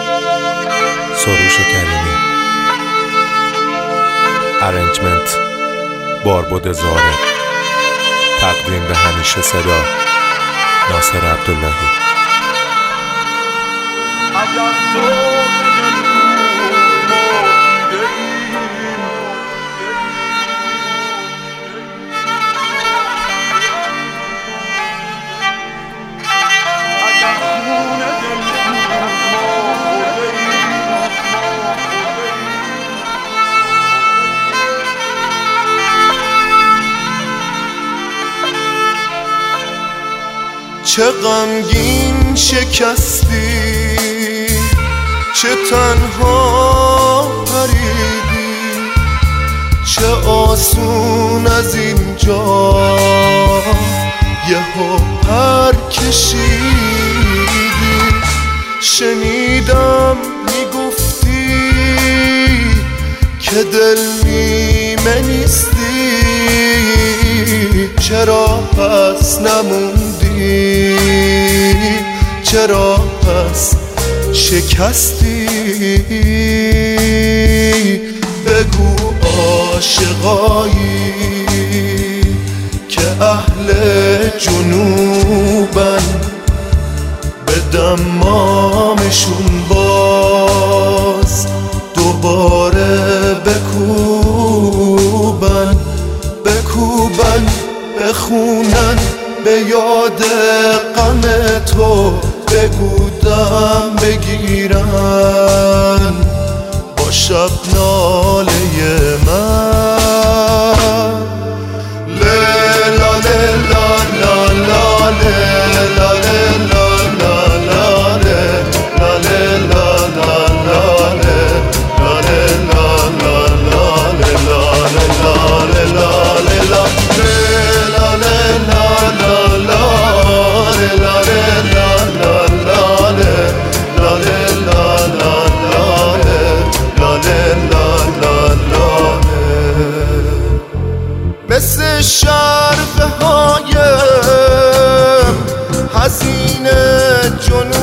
سروش کریمی. ارنجمنت باربد زاره. تقدیم به همیشه صدا ناصر عبداللهی. چه غمگین شکستی، چه تنها پریدی، چه آسون از اینجا یهو پر کشیدی. شنیدم میگفتی که دل نیمه نیستی، چرا پس نموندی، چرا پس شکستی؟ بگو عاشقایی که اهل جنوبن، به دمامشون باز دوباره بکوبن، بکوبن بخونن به یاد غم تو، بگو دم بگیرن با شب ناله من. لیلا لیلا لالا لیلا لیلا لالا لیلا لیلا لالا لیلا لیلا لالا لیلا مثل شرقه های حزین جنوب